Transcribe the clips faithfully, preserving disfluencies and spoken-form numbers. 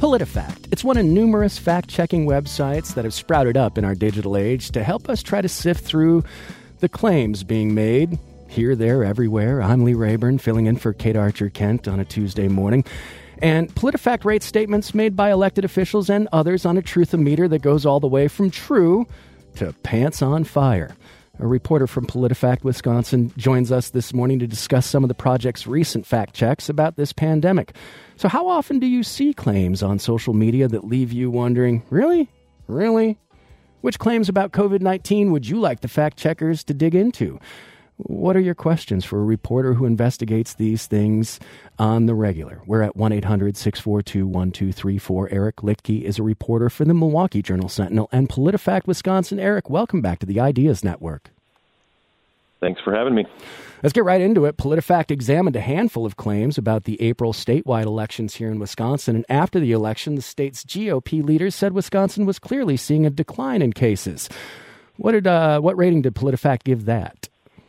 PolitiFact. It's one of numerous fact-checking websites that have sprouted up in our digital age to help us try to sift through the claims being made here, there, everywhere. I'm Lee Rayburn, filling in for Kate Archer-Kent on a Tuesday morning. And PolitiFact rates statements made by elected officials and others on a truth-o-meter that goes all the way from true to pants on fire. A reporter from PolitiFact Wisconsin joins us this morning to discuss some of the project's recent fact checks about this pandemic. So how often do you see claims on social media that leave you wondering, really? Really? Which claims about covid nineteen would you like the fact checkers to dig into? What are your questions for a reporter who investigates these things on the regular? We're at one eight hundred six four two one two three four. Eric Liedtke is a reporter for the Milwaukee Journal-Sentinel and PolitiFact Wisconsin. Eric, welcome back to the Ideas Network. Thanks for having me. Let's get right into it. PolitiFact examined a handful of claims about the April statewide elections here in Wisconsin. And after the election, the state's G O P leaders said Wisconsin was clearly seeing a decline in cases. What did uh, what rating did PolitiFact give that?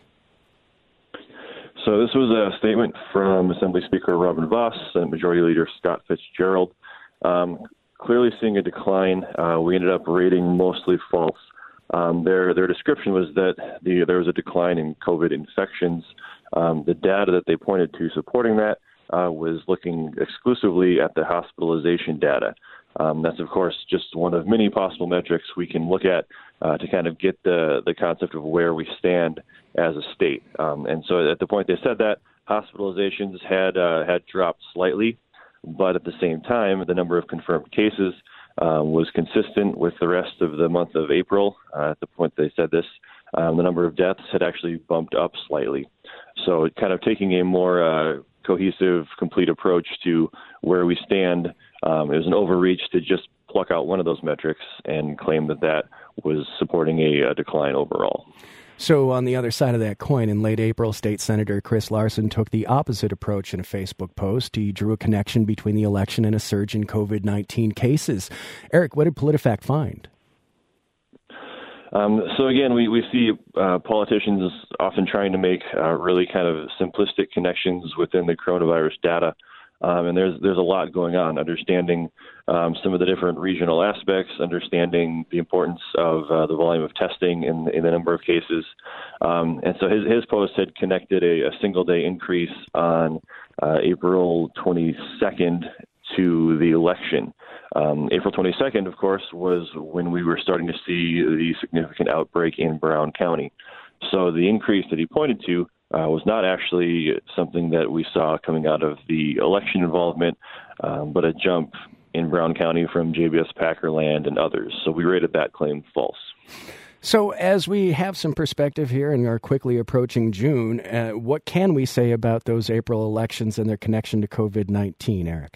So this was a statement from Assembly Speaker Robin Vos and Majority Leader Scott Fitzgerald. Um, clearly seeing a decline. Uh, we ended up rating mostly false. Um, their their description was that the, there was a decline in COVID infections. Um, the data that they pointed to supporting that uh, was looking exclusively at the hospitalization data. Um, that's, of course, just one of many possible metrics we can look at uh, to kind of get the, the concept of where we stand as a state. Um, and so at the point they said that, hospitalizations had uh, had dropped slightly, but at the same time, the number of confirmed cases uh, was consistent with the rest of the month of April. Uh, at the point they said this, um, the number of deaths had actually bumped up slightly. So kind of taking a more uh, cohesive, complete approach to where we stand, um, it was an overreach to just pluck out one of those metrics and claim that that was supporting a, a decline overall. So on the other side of that coin, in late April, State Senator Chris Larson took the opposite approach in a Facebook post. He drew a connection between the election and a surge in covid nineteen cases. Eric, what did PolitiFact find? Um, so again, we, we see uh, politicians often trying to make uh, really kind of simplistic connections within the coronavirus data. Um, and there's there's a lot going on, understanding um, some of the different regional aspects, understanding the importance of uh, the volume of testing in, in the number of cases. Um, and so his, his post had connected a, a single-day increase on uh, April twenty-second to the election. Um, April twenty-second, of course, was when we were starting to see the significant outbreak in Brown County. So the increase that he pointed to Uh, was not actually something that we saw coming out of the election involvement, um, but a jump in Brown County from J B S Packerland and others. So we rated that claim false. So as we have some perspective here and are quickly approaching June, uh, what can we say about those April elections and their connection to covid nineteen, Eric?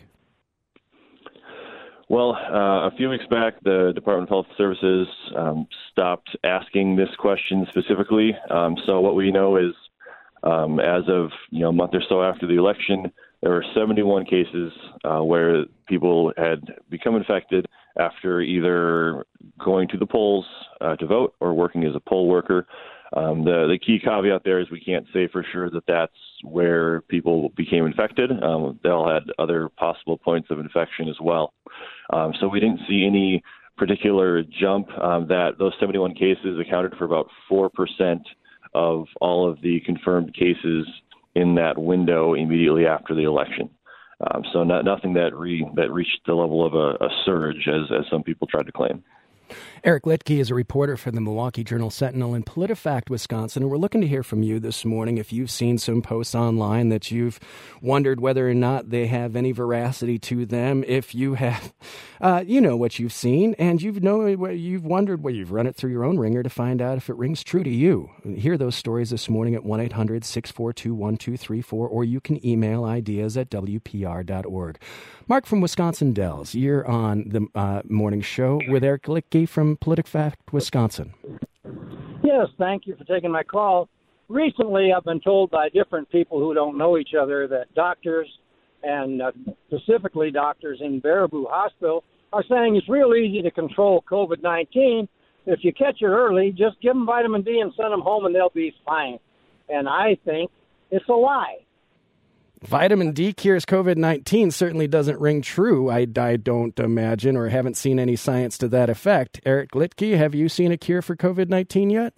Well, uh, a few weeks back, the Department of Health Services um, stopped asking this question specifically. Um, so what we know is Um, as of you know a month or so after the election, there were seventy-one cases uh, where people had become infected after either going to the polls uh, to vote or working as a poll worker. Um, the, the key caveat there is we can't say for sure that that's where people became infected. Um, they all had other possible points of infection as well. Um, so we didn't see any particular jump. Um, that those seventy-one cases accounted for about four percent of all of the confirmed cases in that window immediately after the election. Um, so not, nothing that re, that reached the level of a, a surge, as, as some people tried to claim. Eric Liedtke is a reporter for the Milwaukee Journal-Sentinel and PolitiFact Wisconsin, and we're looking to hear from you this morning if you've seen some posts online that you've wondered whether or not they have any veracity to them. If you have, uh, you know what you've seen, and you've know you've wondered, well, you've run it through your own ringer to find out if it rings true to you. Hear those stories this morning at one eight hundred six four two one two three four, or you can email ideas at w p r dot org. Mark from Wisconsin Dells, you're on the uh, morning show with Eric Liedtke from PolitiFact Wisconsin. Yes, thank you for taking my call. Recently, I've been told by different people who don't know each other that doctors, and uh, specifically doctors in Baraboo Hospital, are saying it's real easy to control covid nineteen. If you catch it early, just give them vitamin D and send them home and they'll be fine. And I think it's a lie. Vitamin D cures COVID nineteen certainly doesn't ring true, I, I don't imagine, or haven't seen any science to that effect. Eric Liedtke, have you seen a cure for COVID nineteen yet?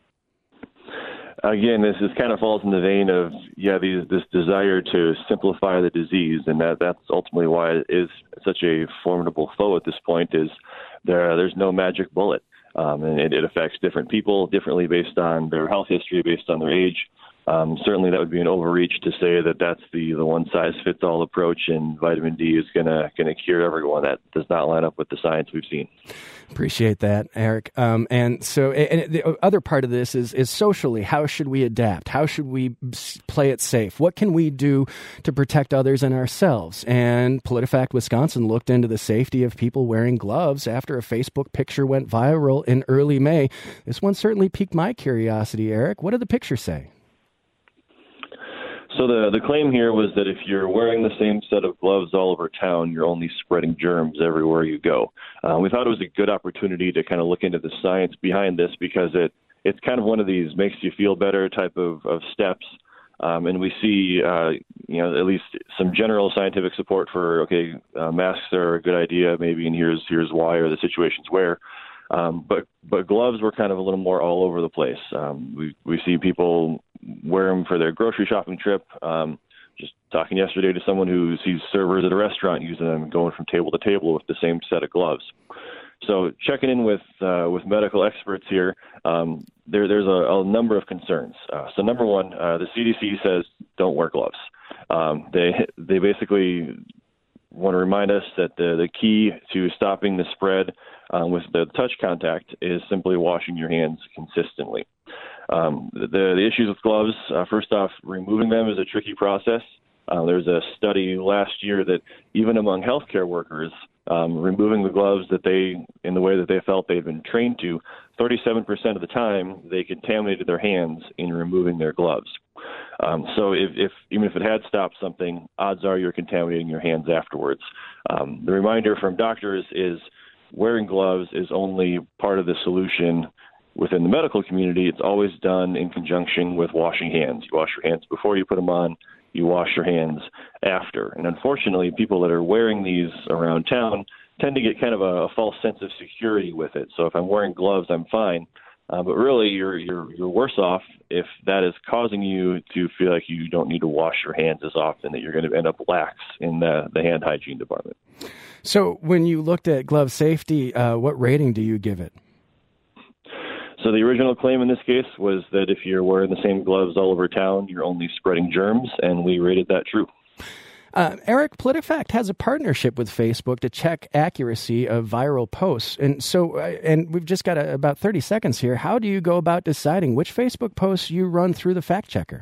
Again, this is kind of falls in the vein of, yeah, these, this desire to simplify the disease, and that, that's ultimately why it is such a formidable foe at this point, is there there's no magic bullet. Um, and it, it affects different people differently based on their health history, based on their age. Um, certainly that would be an overreach to say that that's the, the one-size-fits-all approach and vitamin D is going to going to cure everyone. That does not line up with the science we've seen. Appreciate that, Eric. Um, and so and the other part of this is, is socially, how should we adapt? How should we play it safe? What can we do to protect others and ourselves? And PolitiFact Wisconsin looked into the safety of people wearing gloves after a Facebook picture went viral in early May. This one certainly piqued my curiosity, Eric. What did the picture say? So the, the claim here was that if you're wearing the same set of gloves all over town, you're only spreading germs everywhere you go. Uh, we thought it was a good opportunity to kind of look into the science behind this because it it's kind of one of these makes you feel better type of, of steps. Um, and we see, uh, you know, at least some general scientific support for, okay, uh, masks are a good idea, maybe, and here's here's why, or the situations where. Um, but but gloves were kind of a little more all over the place. Um, we we see people wear them for their grocery shopping trip. Um, just talking yesterday to someone who sees servers at a restaurant using them, going from table to table with the same set of gloves. So checking in with uh, with medical experts here, um, there, there's a, a number of concerns. Uh, so number one, uh, the C D C says don't wear gloves. Um, they they basically want to remind us that the, the key to stopping the spread um, with the touch contact is simply washing your hands consistently. Um, the, the issues with gloves, uh, first off, removing them is a tricky process. Uh, there's a study last year that even among healthcare workers, um, removing the gloves that they, in the way that they felt they've been trained to, thirty-seven percent of the time they contaminated their hands in removing their gloves. Um, so if, if even if it had stopped something, odds are you're contaminating your hands afterwards. Um, the reminder from doctors is wearing gloves is only part of the solution. Within the medical community, it's always done in conjunction with washing hands. You wash your hands before you put them on. You wash your hands after. And unfortunately, people that are wearing these around town tend to get kind of a, a false sense of security with it. So if I'm wearing gloves, I'm fine. Uh, but really, you're you're you're worse off if that is causing you to feel like you don't need to wash your hands as often, that you're going to end up lax in the, the hand hygiene department. So when you looked at glove safety, uh, what rating do you give it? So the original claim in this case was that if you're wearing the same gloves all over town, you're only spreading germs, and we rated that true. Uh, Eric, PolitiFact has a partnership with Facebook to check accuracy of viral posts. And so, uh, and we've just got a, about thirty seconds here. How do you go about deciding which Facebook posts you run through the fact checker?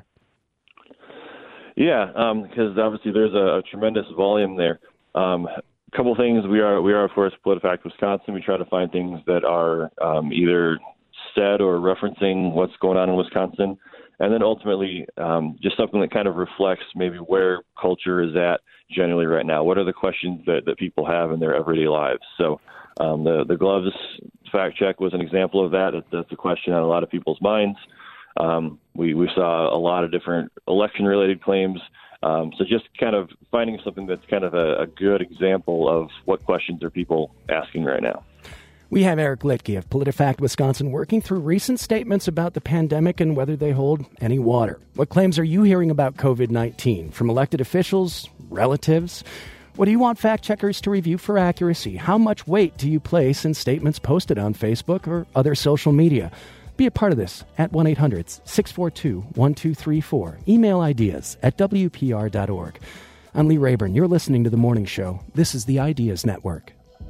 Yeah, because um, obviously there's a, a tremendous volume there. Um, a couple things. We are, we are of course, PolitiFact Wisconsin. We try to find things that are um, either said or referencing what's going on in Wisconsin. And then ultimately, um, just something that kind of reflects maybe where culture is at generally right now. What are the questions that, that people have in their everyday lives? So um, the, the gloves fact check was an example of that. That's a question on a lot of people's minds. Um, we, we saw a lot of different election-related claims. Um, so just kind of finding something that's kind of a, a good example of what questions are people asking right now. We have Eric Liedtke of PolitiFact Wisconsin working through recent statements about the pandemic and whether they hold any water. What claims are you hearing about COVID nineteen from elected officials, relatives? What do you want fact checkers to review for accuracy? How much weight do you place in statements posted on Facebook or other social media? Be a part of this at one eight hundred six four two one two three four. Email ideas at W P R dot org. I'm Lee Rayburn. You're listening to The Morning Show. This is the Ideas Network.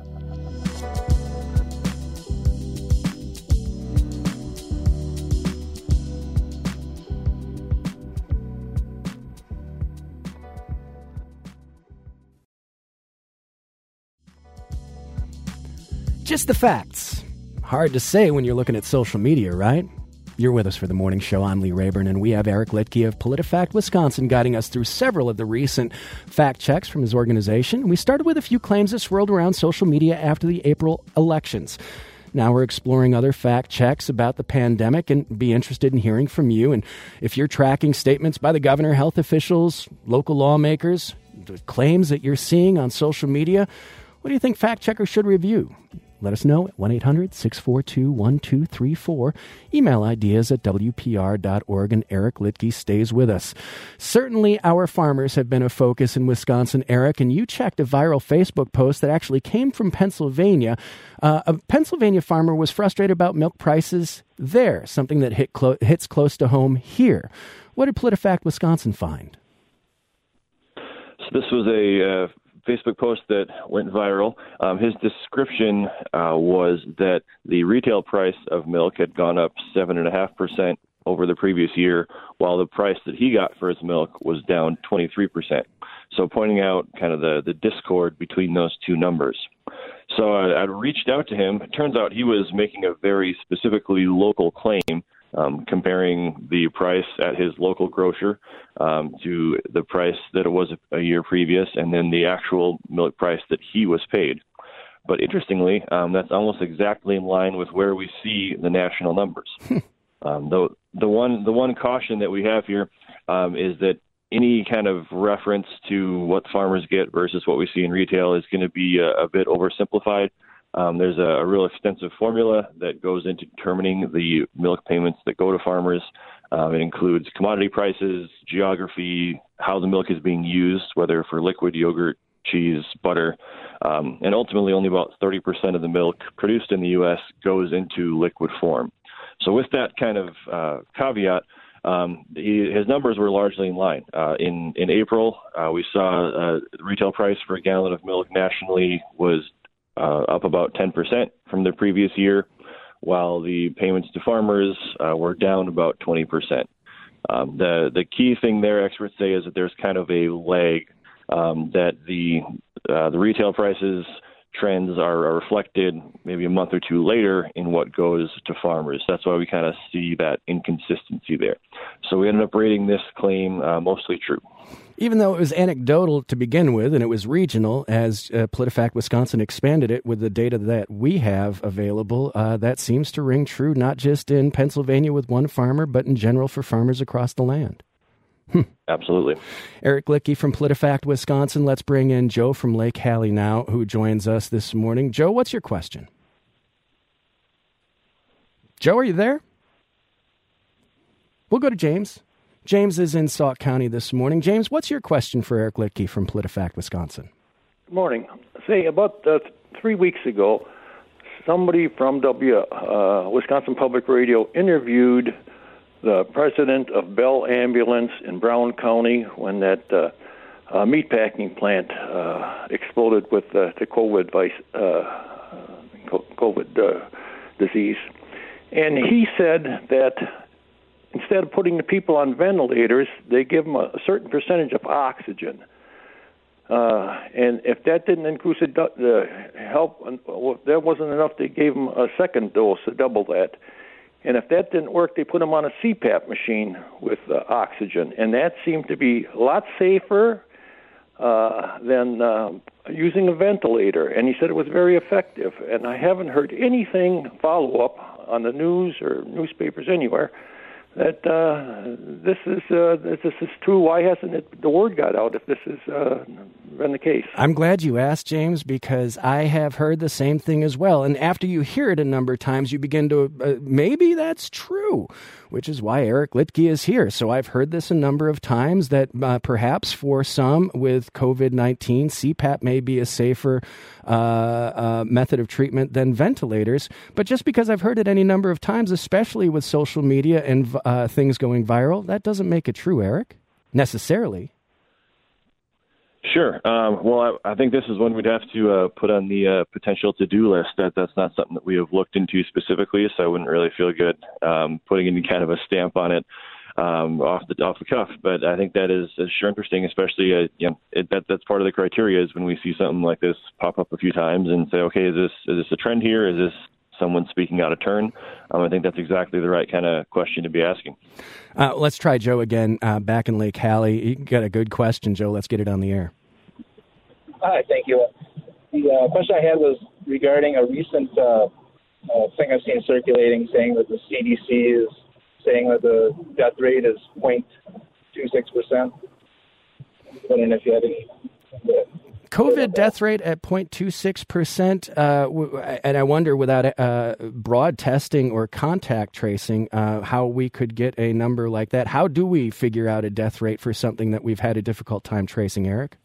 Just the facts. Hard to say when you're looking at social media, right? You're with us for The Morning Show. I'm Lee Rayburn, and we have Eric Liedtke of PolitiFact Wisconsin guiding us through several of the recent fact checks from his organization. We started with a few claims that swirled around social media after the April elections. Now we're exploring other fact checks about the pandemic and be interested in hearing from you. And if you're tracking statements by the governor, health officials, local lawmakers, the claims that you're seeing on social media, what do you think fact checkers should review? Let us know at one eight hundred six four two one two three four. Email ideas at W P R dot org, and Eric Liedtke stays with us. Certainly our farmers have been a focus in Wisconsin, Eric, and you checked a viral Facebook post that actually came from Pennsylvania. Uh, a Pennsylvania farmer was frustrated about milk prices there, something that hit clo- hits close to home here. What did PolitiFact Wisconsin find? So this was a uh, Facebook post that went viral. Um, his description uh, was that the retail price of milk had gone up seven point five percent over the previous year, while the price that he got for his milk was down twenty-three percent. So pointing out kind of the, the discord between those two numbers. So I, I reached out to him. It turns out he was making a very specifically local claim, Um, comparing the price at his local grocer um, to the price that it was a year previous, and then the actual milk price that he was paid. But interestingly, um, that's almost exactly in line with where we see the national numbers. um, the the one the one caution that we have here um, is that any kind of reference to what farmers get versus what we see in retail is going to be a, a bit oversimplified. Um, there's a, a real extensive formula that goes into determining the milk payments that go to farmers. Um, it includes commodity prices, geography, how the milk is being used, whether for liquid, yogurt, cheese, butter, um, and ultimately only about thirty percent of the milk produced in the U S goes into liquid form. So with that kind of uh, caveat, um, he, his numbers were largely in line. Uh, in, in April, uh, we saw uh, the retail price for a gallon of milk nationally was Uh, up about ten percent from the previous year, while the payments to farmers uh, were down about twenty percent. Um, the the key thing there, experts say, is that there's kind of a lag um, that the uh, the retail prices trends are, are reflected maybe a month or two later in what goes to farmers. That's why we kind of see that inconsistency there. So we ended up rating this claim uh, mostly true. Even though it was anecdotal to begin with and it was regional, as uh, PolitiFact Wisconsin expanded it with the data that we have available, uh, that seems to ring true not just in Pennsylvania with one farmer, but in general for farmers across the land. Hm. Absolutely. Eric Liedtke from PolitiFact Wisconsin. Let's bring in Joe from Lake Hallie now, who joins us this morning. Joe, what's your question? Joe, are you there? We'll go to James. James is in Sauk County this morning. James, what's your question for Eric Liedtke from PolitiFact Wisconsin? Good morning. Say, about uh, three weeks ago, somebody from W uh, Wisconsin Public Radio interviewed the president of Bell Ambulance in Brown County when that uh, uh, meatpacking plant uh, exploded with uh, the COVID, vice, uh, COVID uh, disease. And he said that instead of putting the people on ventilators, they give them a certain percentage of oxygen. Uh, and if that didn't increase the, the help, well, that wasn't enough, they gave them a second dose to double that. And if that didn't work, they put them on a C PAP machine with uh, oxygen. And that seemed to be a lot safer uh, than uh, using a ventilator. And he said it was very effective. And I haven't heard anything follow-up on the news or newspapers anywhere that uh, this is uh, this is true. Why hasn't it, the word got out if this has uh, been the case? I'm glad you asked, James, because I have heard the same thing as well. And after you hear it a number of times, you begin to, uh, maybe that's true, which is why Eric Liedtke is here. So I've heard this a number of times that uh, perhaps for some with COVID nineteen, C PAP may be a safer uh, uh, method of treatment than ventilators. But just because I've heard it any number of times, especially with social media and uh, things going viral, that doesn't make it true, Eric, necessarily. Sure. Um, well, I, I think this is one we'd have to uh, put on the uh, potential to-do list. That that's not something that we have looked into specifically, so I wouldn't really feel good um, putting any kind of a stamp on it um, off the off the cuff. But I think that is, is sure interesting, especially uh, you know, it, that that's part of the criteria is when we see something like this pop up a few times and say, okay, is this is this a trend here? Is this someone speaking out of turn? Um, I think that's exactly the right kind of question to be asking. Uh, let's try Joe again, uh, back in Lake Hallie. You got a good question, Joe. Let's get it on the air. Hi, thank you. The uh, question I had was regarding a recent uh, uh, thing I've seen circulating saying that the C D C is saying that the death rate is zero point two six percent. I don't know if you had any. COVID death rate at zero point two six percent, uh, and I wonder, without uh, broad testing or contact tracing, uh, how we could get a number like that. How do we figure out a death rate for something that we've had a difficult time tracing, Eric?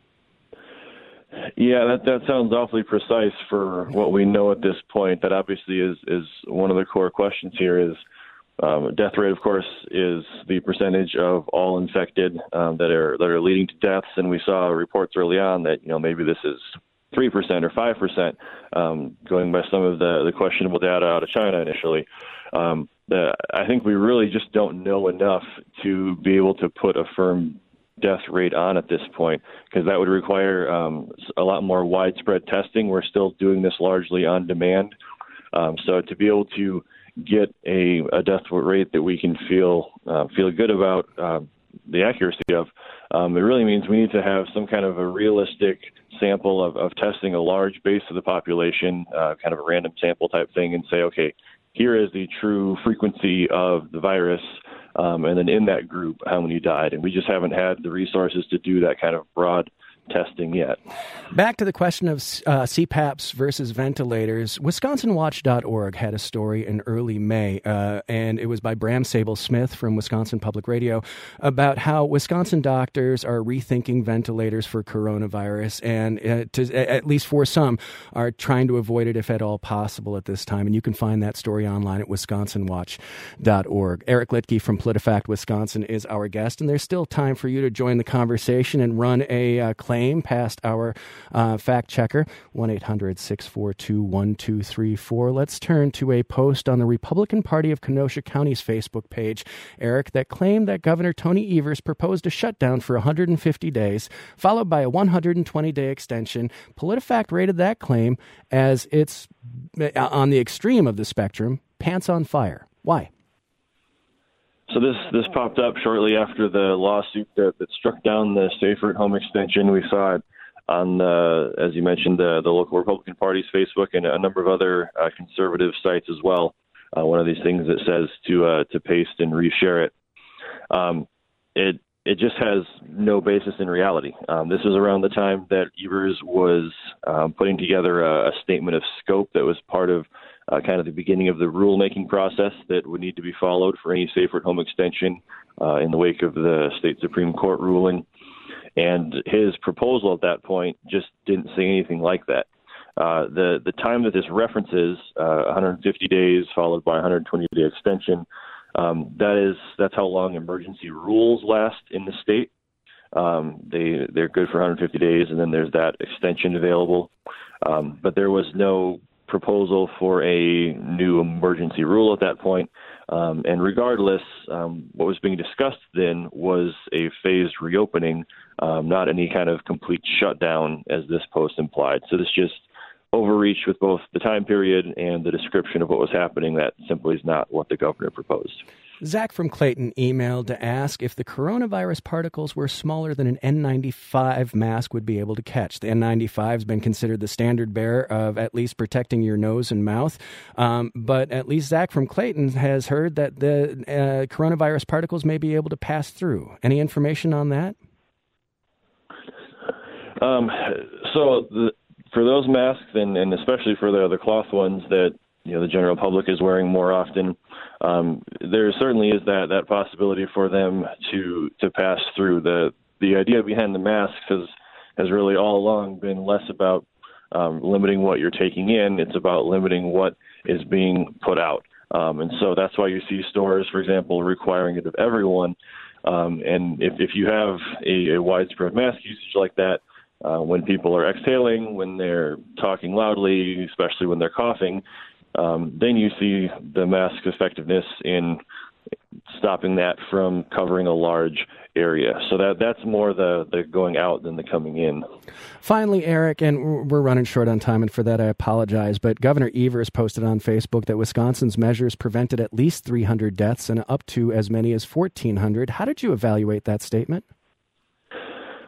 Yeah, that that sounds awfully precise for what we know at this point. That obviously is, is one of the core questions here is um, death rate, of course, is the percentage of all infected um, that are that are leading to deaths. And we saw reports early on that, you know, maybe this is three percent or five percent, um, going by some of the, the questionable data out of China initially. Um, the, I think we really just don't know enough to be able to put a firm death rate on at this point, because that would require um, a lot more widespread testing. We're still doing this largely on demand. Um, so to be able to get a, a death rate that we can feel uh, feel good about uh, the accuracy of, um, it really means we need to have some kind of a realistic sample of, of testing a large base of the population, uh, kind of a random sample type thing, and say, okay, here is the true frequency of the virus. Um, and then in that group, how many died. And we just haven't had the resources to do that kind of broad testing yet. Back to the question of uh, C PAPs versus ventilators. Wisconsin Watch dot org had a story in early May, uh, and it was by Bram Sable-Smith from Wisconsin Public Radio, about how Wisconsin doctors are rethinking ventilators for coronavirus, and uh, to, at least for some, are trying to avoid it if at all possible at this time. And you can find that story online at Wisconsin Watch dot org. Eric Liedtke from PolitiFact Wisconsin is our guest, and there's still time for you to join the conversation and run a uh, claim past our uh, fact checker, one eight hundred six four two one two three four. Let's turn to a post on the Republican Party of Kenosha County's Facebook page, Eric, that claimed that Governor Tony Evers proposed a shutdown for one hundred fifty days, followed by a one hundred twenty day extension. PolitiFact rated that claim as it's, on the extreme of the spectrum, pants on fire. Why? So this this popped up shortly after the lawsuit that, that struck down the Safer at Home extension. We saw it on, the, as you mentioned, the, the local Republican Party's Facebook and a number of other uh, conservative sites as well. Uh, one of these things that says to uh, to paste and reshare it. Um, it it just has no basis in reality. Um, this was around the time that Evers was um, putting together a, a statement of scope that was part of Uh, kind of the beginning of the rulemaking process that would need to be followed for any Safer at Home extension uh, in the wake of the state Supreme Court ruling. And his proposal at that point just didn't say anything like that. Uh, the the time that this references, uh, one hundred fifty days followed by one hundred twenty day extension, um, that is that's how long emergency rules last in the state. Um, they they're good for one hundred fifty days, and then there's that extension available. Um, but there was no proposal for a new emergency rule at that point. Um, and regardless, um, what was being discussed then was a phased reopening, um, not any kind of complete shutdown as this post implied. So this just overreached with both the time period and the description of what was happening. That simply is not what the governor proposed. Zach from Clayton emailed to ask if the coronavirus particles were smaller than an N ninety-five mask would be able to catch. The N ninety-five has been considered the standard bearer of at least protecting your nose and mouth. Um, but at least Zach from Clayton has heard that the uh, coronavirus particles may be able to pass through. Any information on that? Um, so the, for those masks, and, and especially for the, the cloth ones that you know the general public is wearing more often, um, there certainly is that, that possibility for them to to pass through. The the idea behind the masks has has really all along been less about um, limiting what you're taking in. It's about limiting what is being put out. Um, and so that's why you see stores, for example, requiring it of everyone. Um, and if, if you have a, a widespread mask usage like that, uh, when people are exhaling, when they're talking loudly, especially when they're coughing, Um, then you see the mask's effectiveness in stopping that from covering a large area. So that that's more the, the going out than the coming in. Finally, Eric, and we're running short on time, and for that I apologize, but Governor Evers posted on Facebook that Wisconsin's measures prevented at least three hundred deaths and up to as many as fourteen hundred. How did you evaluate that statement?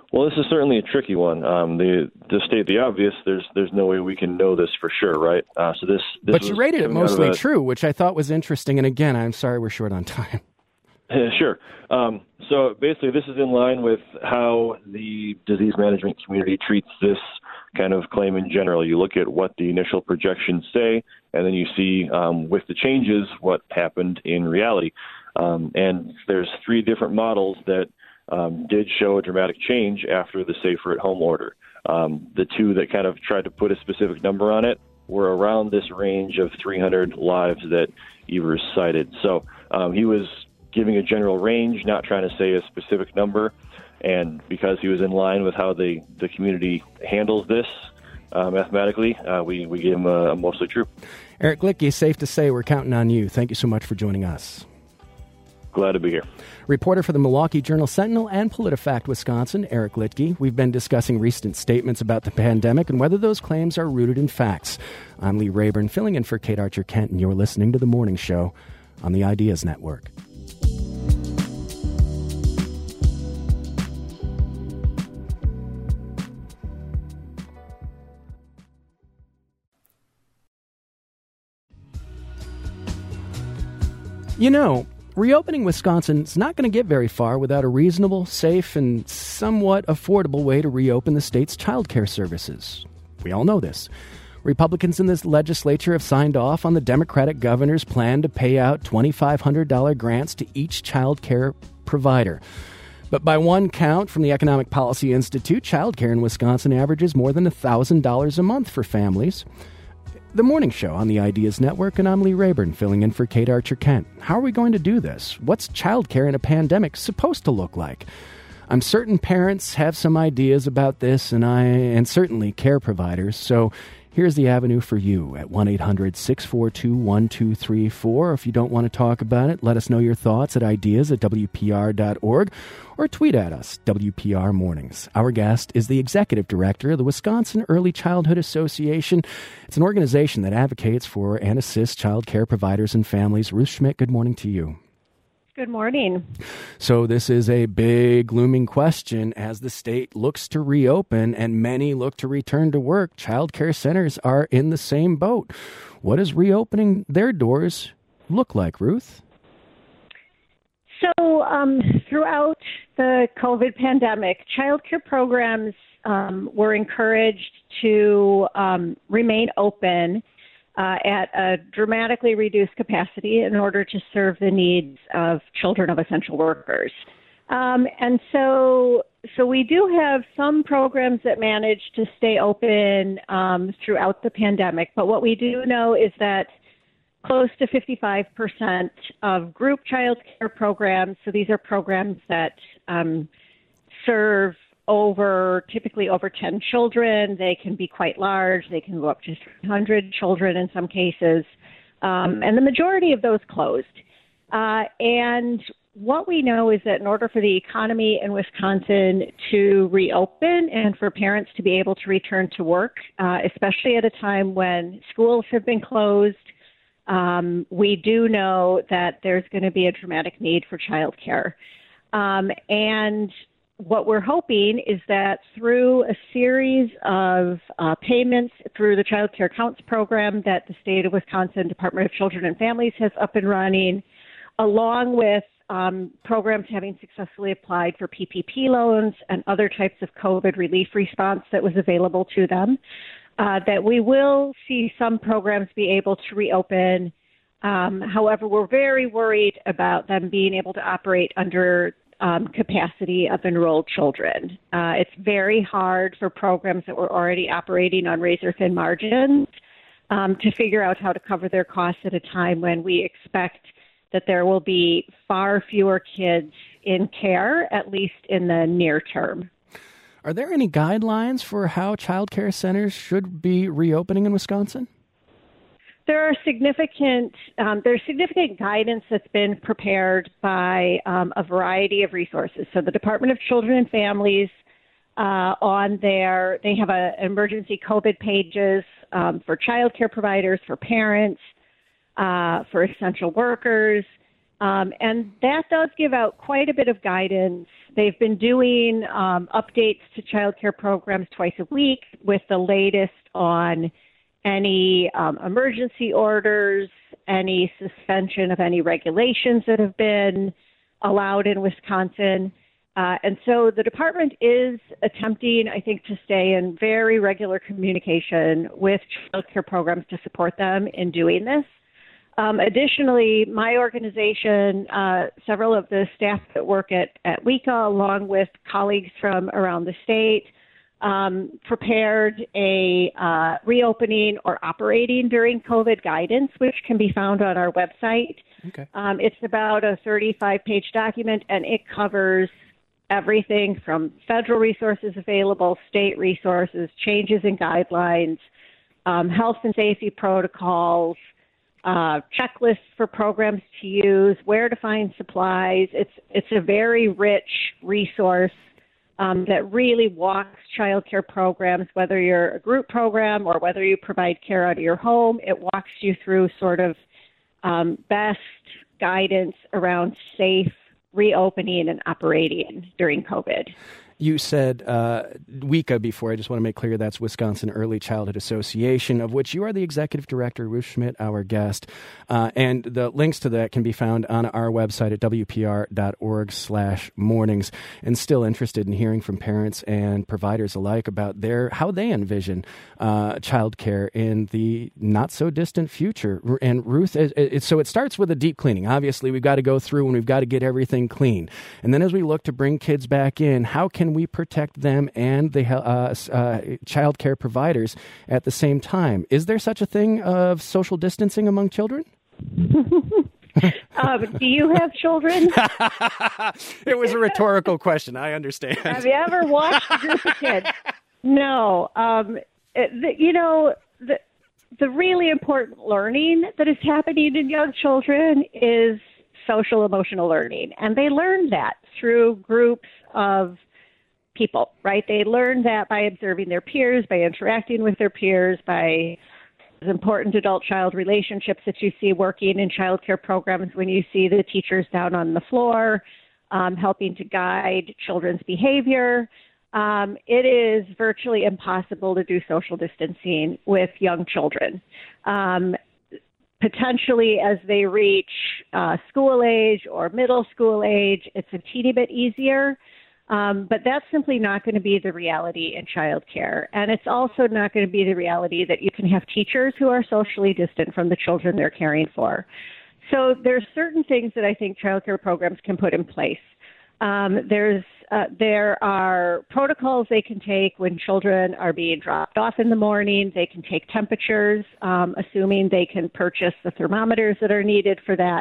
Well, this is certainly a tricky one. Um, the to state the obvious, there's there's no way we can know this for sure, right? Uh, so this, this but you rated it mostly a, true, which I thought was interesting. And again, I'm sorry we're short on time. Sure. Um, so basically, this is in line with how the disease management community treats this kind of claim in general. You look at what the initial projections say, and then you see um, with the changes what happened in reality. Um, and there's three different models that um, did show a dramatic change after the Safer at Home order. Um, the two that kind of tried to put a specific number on it were around this range of three hundred lives that Evers cited. So um, he was giving a general range, not trying to say a specific number. And because he was in line with how the, the community handles this uh, mathematically, uh, we, we gave him a, a mostly true. Eric Liedtke, safe to say we're counting on you. Thank you so much for joining us. Glad to be here. Reporter for the Milwaukee Journal-Sentinel and PolitiFact Wisconsin, Eric Liedtke. We've been discussing recent statements about the pandemic and whether those claims are rooted in facts. I'm Lee Rayburn, filling in for Kate Archer-Kent, and you're listening to The Morning Show on the Ideas Network. You know, reopening Wisconsin is not going to get very far without a reasonable, safe, and somewhat affordable way to reopen the state's child care services. We all know this. Republicans in this legislature have signed off on the Democratic governor's plan to pay out twenty-five hundred dollars grants to each child care provider. But by one count from the Economic Policy Institute, child care in Wisconsin averages more than one thousand dollars a month for families. The Morning Show on the Ideas Network, and I'm Lee Rayburn, filling in for Kate Archer-Kent. How are we going to do this? What's childcare in a pandemic supposed to look like? I'm certain parents have some ideas about this, and I, and certainly care providers. So here's the avenue for you at one eight hundred six four two one two three four. If you don't want to talk about it, let us know your thoughts at ideas at w p r dot org or tweet at us, W P R Mornings. Our guest is the executive director of the Wisconsin Early Childhood Association. It's an organization that advocates for and assists child care providers and families. Ruth Schmidt, good morning to you. Good morning. So this is a big looming question as the state looks to reopen and many look to return to work. Child care centers are in the same boat. What does reopening their doors look like, Ruth? So um, throughout the COVID pandemic, child care programs um, were encouraged to um, remain open Uh, at a dramatically reduced capacity in order to serve the needs of children of essential workers. Um, and so so we do have some programs that manage to stay open um, throughout the pandemic, but what we do know is that close to fifty-five percent of group child care programs, so these are programs that um, serve over, typically over ten children. They can be quite large. They can go up to three hundred children in some cases. Um, and the majority of those closed. Uh, and what we know is that in order for the economy in Wisconsin to reopen and for parents to be able to return to work, uh, especially at a time when schools have been closed, um, we do know that there's going to be a dramatic need for childcare. Um, and what we're hoping is that through a series of uh, payments through the Child Care Counts program that the state of Wisconsin Department of Children and Families has up and running, along with um, programs having successfully applied for P P P loans and other types of COVID relief response that was available to them, uh, that we will see some programs be able to reopen. Um, however, we're very worried about them being able to operate under Um, capacity of enrolled children. Uh, it's very hard for programs that were already operating on razor-thin margins um, to figure out how to cover their costs at a time when we expect that there will be far fewer kids in care, at least in the near term. Are there any guidelines for how child care centers should be reopening in Wisconsin? There are significant um, there's significant guidance that's been prepared by um, a variety of resources. So the Department of Children and Families uh, on their they have a emergency COVID pages um, for child care providers, for parents, uh, for essential workers, um, and that does give out quite a bit of guidance they've been doing um, updates to child care programs twice a week with the latest on any um, emergency orders, any suspension of any regulations that have been allowed in Wisconsin. Uh, and so the department is attempting, I think, to stay in very regular communication with child care programs to support them in doing this. Um, additionally, my organization, uh, several of the staff that work at, at WICA, along with colleagues from around the state, um, prepared a uh, reopening or operating during COVID guidance, which can be found on our website. Okay. Um, it's about a thirty-five page document, and it covers everything from federal resources available, state resources, changes in guidelines, um, health and safety protocols, uh, checklists for programs to use, where to find supplies. It's it's a very rich resource um, that really walks child care programs, whether you're a group program or whether you provide care out of your home. It walks you through sort of um, best guidance around safe reopening and operating during COVID. You said uh, WICA before. I just want to make clear that's Wisconsin Early Childhood Association, of which you are the executive director, Ruth Schmidt, our guest. Uh, and the links to that can be found on our website at w p r dot org slash mornings. And still interested in hearing from parents and providers alike about their how they envision uh, childcare in the not-so-distant future. And Ruth, it, it, so it starts with a deep cleaning. Obviously, we've got to go through and we've got to get everything clean. And then as we look to bring kids back in, how can we protect them and the uh, uh, child care providers at the same time? Is there such a thing of social distancing among children? um, do you have children? It was a rhetorical question. I understand. Have you ever watched a group of kids? No. Um, it, the, you know, the, the really important learning that is happening in young children is social emotional learning. And they learn that through groups of people, right? They learn that by observing their peers, by interacting with their peers, by important adult-child relationships that you see working in child care programs when you see the teachers down on the floor um, helping to guide children's behavior. Um, it is virtually impossible to do social distancing with young children. Um, potentially, as they reach uh, school age or middle school age, it's a teeny bit easier. Um, but that's simply not going to be the reality in childcare. And it's also not going to be the reality that you can have teachers who are socially distant from the children they're caring for. So there's certain things that I think childcare programs can put in place. Um, there's uh, there are protocols they can take when children are being dropped off in the morning. They can take temperatures, um, assuming they can purchase the thermometers that are needed for that.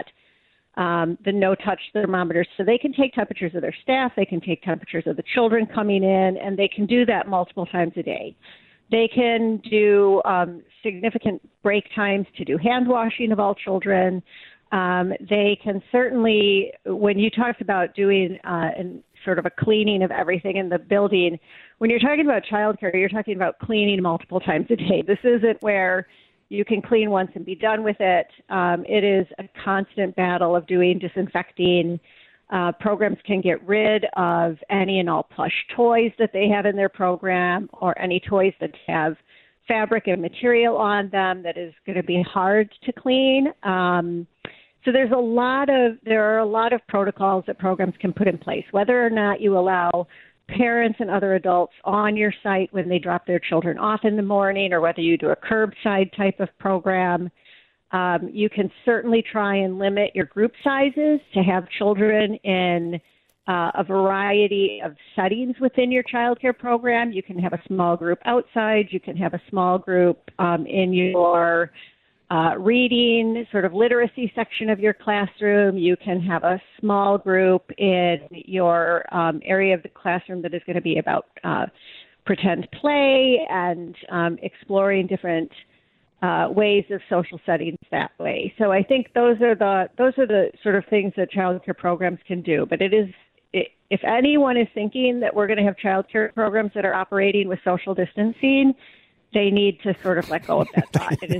Um, the no-touch thermometers, so they can take temperatures of their staff, they can take temperatures of the children coming in, and they can do that multiple times a day. They can do um, significant break times to do hand washing of all children. Um, they can certainly, when you talked about doing uh, an, sort of a cleaning of everything in the building, when you're talking about childcare, you're talking about cleaning multiple times a day. This isn't where you can clean once and be done with it. Um, it is a constant battle of doing disinfecting. Uh, programs can get rid of any and all plush toys that they have in their program or any toys that have fabric and material on them that is going to be hard to clean. Um, so there's a lot of, there are a lot of protocols that programs can put in place, whether or not you allow parents and other adults on your site when they drop their children off in the morning, or whether you do a curbside type of program. Um, you can certainly try and limit your group sizes to have children in uh, a variety of settings within your child care program. You can have a small group outside. You can have a small group um, in your Uh, reading, sort of literacy section of your classroom. You can have a small group in your um, area of the classroom that is going to be about uh, pretend play and um, exploring different uh, ways of social settings that way. So I think those are the those are the sort of things that child care programs can do. But it is, it, if anyone is thinking that we're going to have child care programs that are operating with social distancing, they need to sort of let go of that thought. It is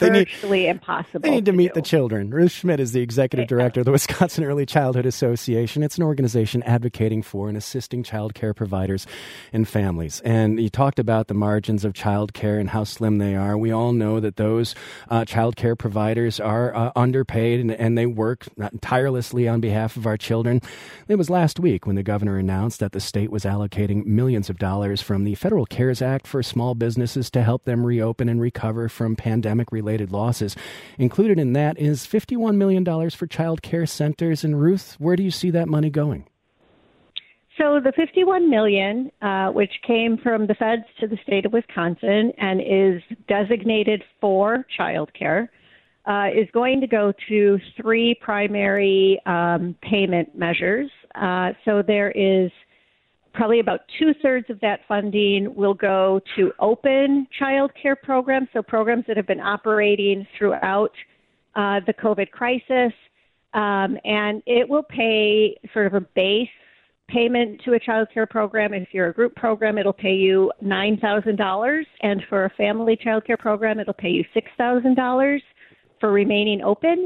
they need, virtually impossible. They need to, to meet do. the children. Ruth Schmidt is the executive director of the Wisconsin Early Childhood Association. It's an organization advocating for and assisting child care providers and families. And you talked about the margins of child care and how slim they are. We all know that those uh, child care providers are uh, underpaid and, and they work tirelessly on behalf of our children. It was last week when the governor announced that the state was allocating millions of dollars from the Federal CARES Act for small businesses to help them reopen and recover from pandemic-related losses. Included in that is fifty-one million dollars for child care centers. And Ruth, where do you see that money going? So the fifty-one million dollars, uh, which came from the feds to the state of Wisconsin and is designated for child care, uh, is going to go to three primary um, payment measures. Uh, so there is probably about two-thirds of that funding will go to open child care programs, so programs that have been operating throughout uh, the COVID crisis. Um, and it will pay sort of a base payment to a child care program. If you're a group program, it'll pay you nine thousand dollars. And for a family child care program, it'll pay you six thousand dollars for remaining open.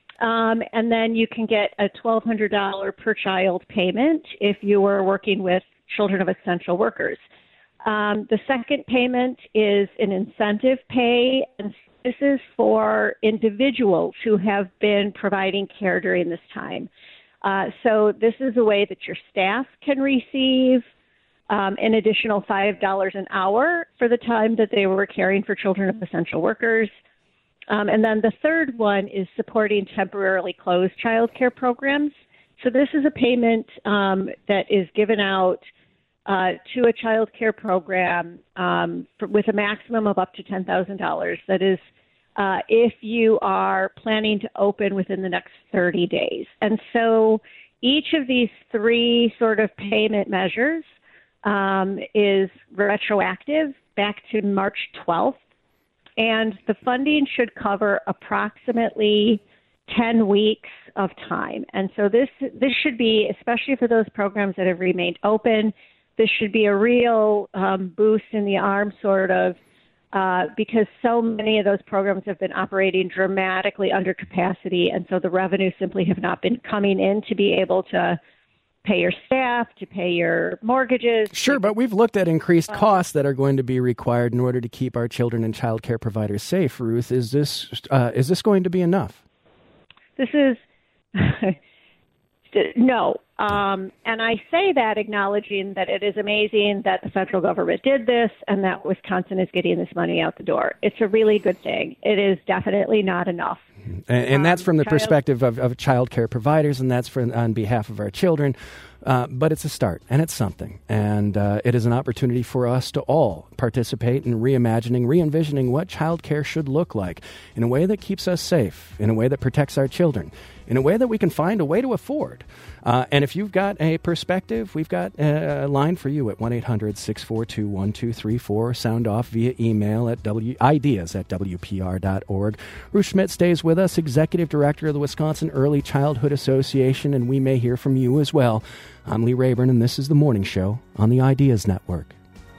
Um, and then you can get a twelve hundred dollars per child payment if you were working with children of essential workers. Um, the second payment is an incentive pay, and this is for individuals who have been providing care during this time. Uh, so this is a way that your staff can receive um, an additional five dollars an hour for the time that they were caring for children of essential workers. Um, and then the third one is supporting temporarily closed child care programs. So this is a payment um, that is given out uh, to a child care program um, for, with a maximum of up to ten thousand dollars. That is uh, if you are planning to open within the next thirty days. And so each of these three sort of payment measures um, is retroactive back to March twelfth. And the funding should cover approximately ten weeks of time. And so this this should be, especially for those programs that have remained open, this should be a real um, boost in the arm, sort of, uh, because so many of those programs have been operating dramatically under capacity. And so the revenue simply have not been coming in to be able to pay your staff, to pay your mortgages. Sure, but we've looked at increased costs that are going to be required in order to keep our children and child care providers safe. Ruth, is this uh, is this going to be enough? This is no. Um, and I say that acknowledging that it is amazing that the federal government did this and that Wisconsin is getting this money out the door. It's a really good thing. It is definitely not enough. And, and that's from the um, child- perspective of, of child care providers, and that's for, on behalf of our children. Uh, but it's a start, and it's something. And uh, it is an opportunity for us to all participate in reimagining, re-envisioning what child care should look like in a way that keeps us safe, in a way that protects our children, in a way that we can find a way to afford. Uh, and if you've got a perspective, we've got a line for you at one eight hundred six four two one two three four. Sound off via email at w- ideas at w p r dot org. Ruth Schmidt stays with us, Executive Director of the Wisconsin Early Childhood Association, and we may hear from you as well. I'm Lee Rayburn, and this is The Morning Show on the Ideas Network.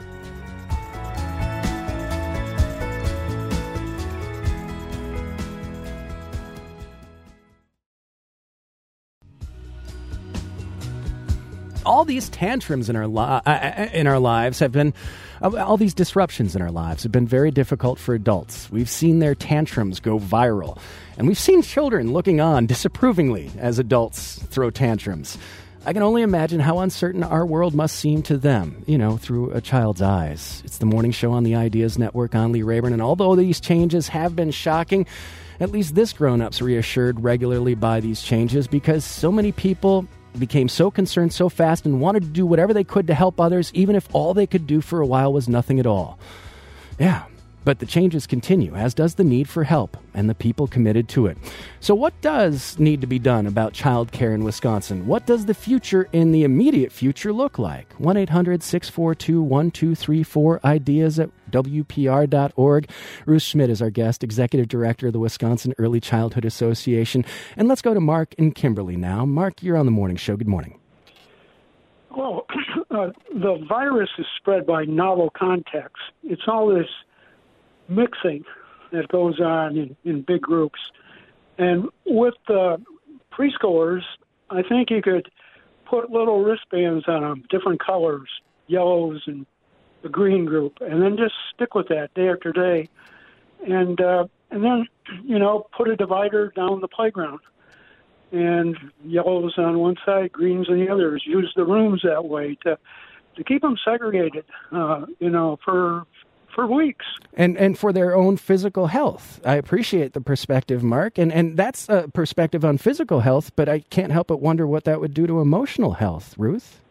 All these tantrums in our li- uh, in our lives have been, uh, all these disruptions in our lives have been very difficult for adults. We've seen their tantrums go viral, and we've seen children looking on disapprovingly as adults throw tantrums. I can only imagine how uncertain our world must seem to them, you know, through a child's eyes. It's the Morning Show on the Ideas Network. I'm Lee Rayburn, and although these changes have been shocking, at least this grown-up's reassured regularly by these changes because so many people became so concerned so fast and wanted to do whatever they could to help others, even if all they could do for a while was nothing at all. Yeah, but the changes continue, as does the need for help and the people committed to it. So what does need to be done about child care in Wisconsin? What does the future in the immediate future look like? one eight hundred six four two one two three four, ideas at w p r dot org. Ruth Schmidt is our guest, Executive Director of the Wisconsin Early Childhood Association. And let's go to Mark in Kimberly now. Mark, you're on the Morning Show. Good morning. Well, uh, the virus is spread by novel contacts. It's all this mixing that goes on in, in big groups. And with the preschoolers, I think you could put little wristbands on them, different colors, yellows and the green group, and then just stick with that day after day. And uh, and then, you know, put a divider down the playground. And yellows on one side, greens on the others. Use the rooms that way to to keep them segregated, uh, you know, for for weeks. And and for their own physical health. I appreciate the perspective, Mark. And, and that's a perspective on physical health, but I can't help but wonder what that would do to emotional health. Ruth?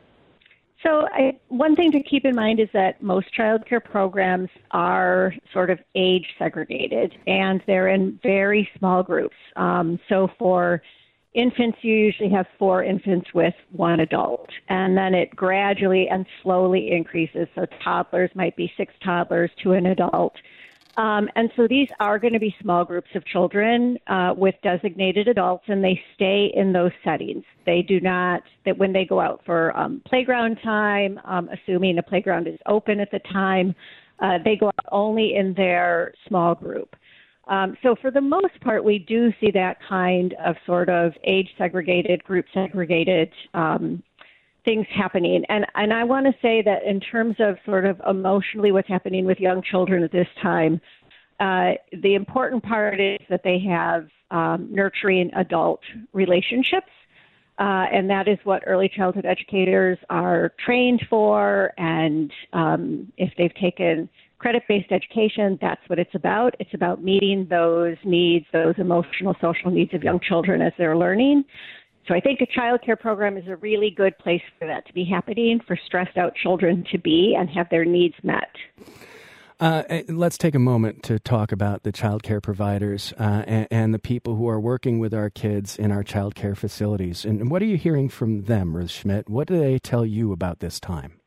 So I, one thing to keep in mind is that most child care programs are sort of age segregated, and they're in very small groups. Um, so for infants, you usually have four infants with one adult, and then it gradually and slowly increases. So toddlers might be six toddlers to an adult. Um, and so these are going to be small groups of children uh, with designated adults, and they stay in those settings. They do not, that when they go out for um, playground time, um, assuming a playground is open at the time, uh, they go out only in their small group. Um, so for the most part, we do see that kind of sort of age-segregated, group-segregated um things happening. And and I want to say that in terms of sort of emotionally what's happening with young children at this time, uh, the important part is that they have um, nurturing adult relationships. Uh, and that is what early childhood educators are trained for. And um, if they've taken credit-based education, that's what it's about. It's about meeting those needs, those emotional, social needs of young children as they're learning. So I think a child care program is a really good place for that to be happening, for stressed out children to be and have their needs met. Uh, let's take a moment to talk about the child care providers uh, and, and the people who are working with our kids in our child care facilities. And what are you hearing from them, Ruth Schmidt? What do they tell you about this time?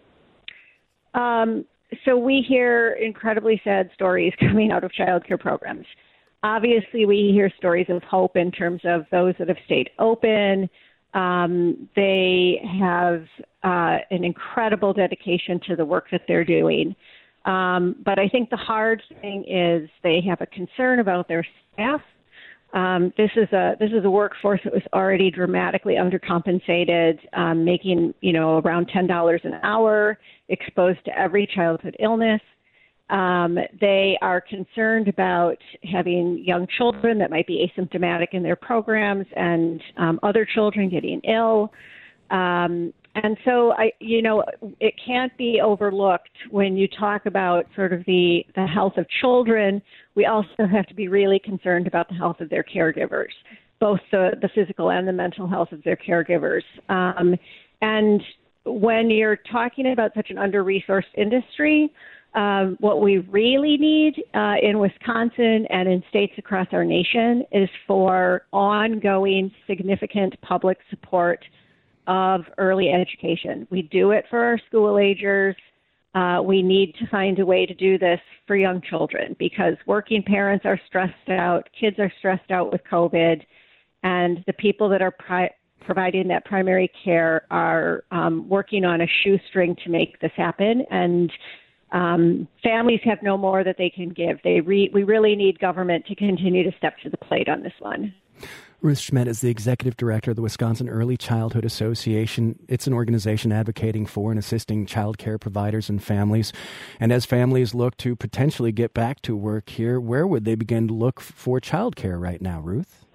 Um, so we hear incredibly sad stories coming out of child care programs. Obviously, we hear stories of hope in terms of those that have stayed open. Um, they have uh, an incredible dedication to the work that they're doing. Um, but I think the hard thing is they have a concern about their staff. Um, this is a this is a workforce that was already dramatically undercompensated, um, making you know around ten dollars an hour, exposed to every childhood illness. Um, they are concerned about having young children that might be asymptomatic in their programs and um, other children getting ill. Um, and so, I, you know, it can't be overlooked when you talk about sort of the, the health of children. We also have to be really concerned about the health of their caregivers, both the, the physical and the mental health of their caregivers. Um, and when you're talking about such an under-resourced industry, Um, what we really need uh, in Wisconsin and in states across our nation is for ongoing significant public support of early education. We do it for our school agers. Uh, we need to find a way to do this for young children because working parents are stressed out, kids are stressed out with COVID, and the people that are pri- providing that primary care are um, working on a shoestring to make this happen. And Um, families have no more that they can give. They re- we really need government to continue to step to the plate on this one. Ruth Schmidt is the executive director of the Wisconsin Early Childhood Association. It's an organization advocating for and assisting child care providers and families. And as families look to potentially get back to work here, where would they begin to look for child care right now, Ruth?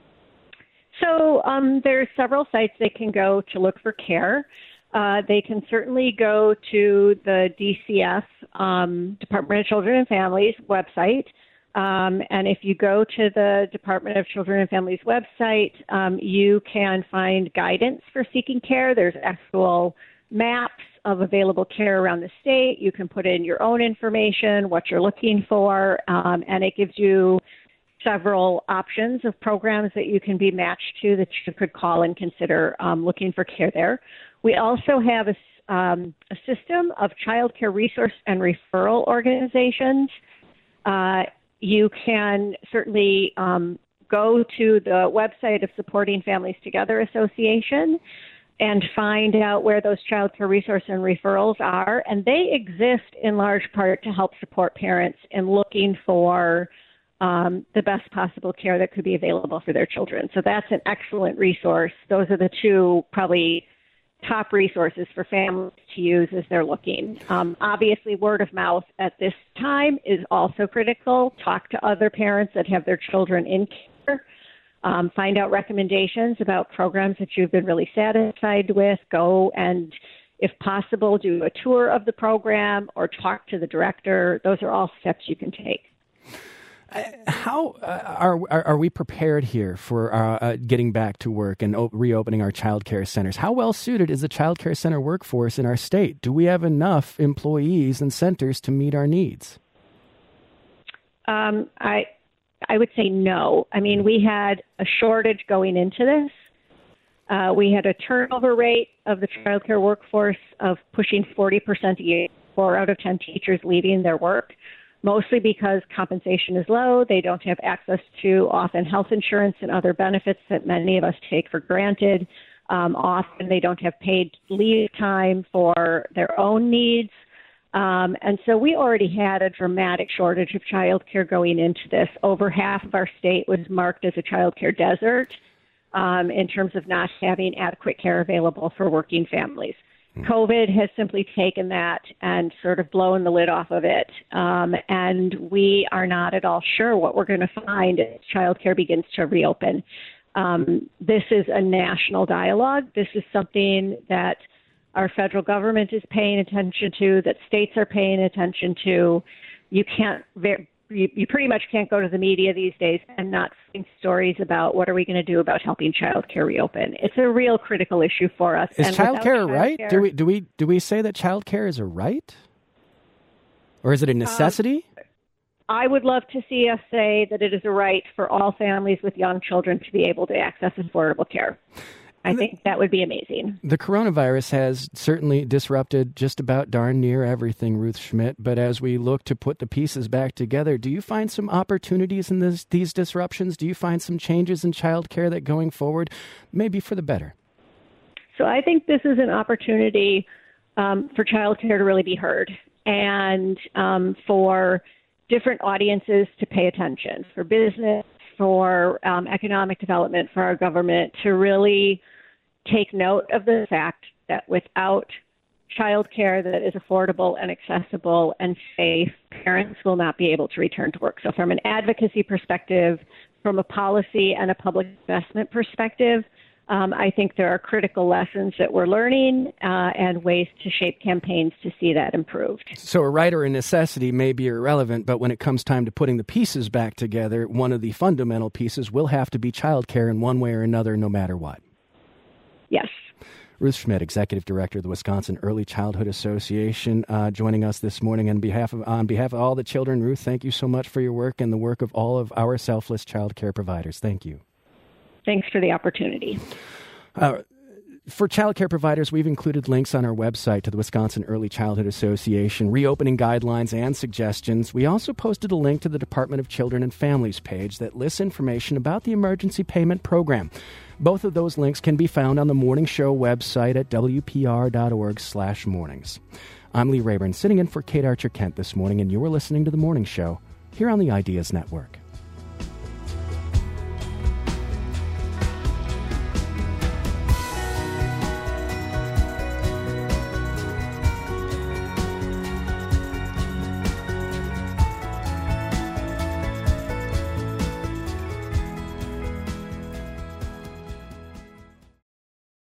So um, there are several sites they can go to look for care. Uh, they can certainly go to the D C F, um, Department of Children and Families website. Um, and if you go to the Department of Children and Families website, um, you can find guidance for seeking care. There's actual maps of available care around the state. You can put in your own information, what you're looking for, um, and it gives you several options of programs that you can be matched to that you could call and consider um, looking for care there. We also have a, um, a system of child care resource and referral organizations. Uh, you can certainly um, go to the website of Supporting Families Together Association, and find out where those child care resources and referrals are. And they exist in large part to help support parents in looking for um, the best possible care that could be available for their children. So that's an excellent resource. Those are the two probably top resources for families to use as they're looking. Um, obviously, word of mouth at this time is also critical. Talk to other parents that have their children in care. Um, find out recommendations about programs that you've been really satisfied with. Go and, if possible, do a tour of the program or talk to the director. Those are all steps you can take. How uh, are, are are we prepared here for uh, uh, getting back to work and op- reopening our child care centers? How well suited is the child care center workforce in our state? Do we have enough employees and centers to meet our needs? Um, I I would say no. I mean, we had a shortage going into this. Uh, we had a turnover rate of the child care workforce of pushing forty percent a year, four out of ten teachers leaving their work, mostly because compensation is low. They don't have access to often health insurance and other benefits that many of us take for granted. Um, often they don't have paid leave time for their own needs. Um, and so we already had a dramatic shortage of child care going into this. Over half of our state was marked as a child care desert um, in terms of not having adequate care available for working families. COVID has simply taken that and sort of blown the lid off of it. Um, and we are not at all sure what we're going to find as child care begins to reopen. Um, this is a national dialogue. This is something that our federal government is paying attention to, that states are paying attention to. You can't, you, you pretty much can't go to the media these days and not see stories about what are we going to do about helping child care reopen. It's a real critical issue for us. Is child care a right? Do we do we do we say that child care is a right, or is it a necessity? Um, I would love to see us say that it is a right for all families with young children to be able to access affordable care. I think that would be amazing. The coronavirus has certainly disrupted just about darn near everything, Ruth Schmidt. But as we look to put the pieces back together, do you find some opportunities in this, these disruptions? Do you find some changes in child care that going forward may be for the better? So I think this is an opportunity um, for child care to really be heard and um, for different audiences to pay attention, for business, for um, economic development, for our government to really take note of the fact that without child care that is affordable and accessible and safe, parents will not be able to return to work. So from an advocacy perspective, from a policy and a public investment perspective, um, I think there are critical lessons that we're learning uh, and ways to shape campaigns to see that improved. So a right or a necessity may be irrelevant, but when it comes time to putting the pieces back together, one of the fundamental pieces will have to be childcare in one way or another, no matter what. Yes. Ruth Schmidt, Executive Director of the Wisconsin Early Childhood Association, uh, joining us this morning on behalf of on behalf of all the children. Ruth, thank you so much for your work and the work of all of our selfless child care providers. Thank you. Thanks for the opportunity. Uh, for child care providers, we've included links on our website to the Wisconsin Early Childhood Association, reopening guidelines and suggestions. We also posted a link to the Department of Children and Families page that lists information about the emergency payment program. Both of those links can be found on the Morning Show website at w p r dot org slash mornings. I'm Lee Rayburn, sitting in for Kate Archer-Kent this morning, and you're listening to The Morning Show here on the Ideas Network.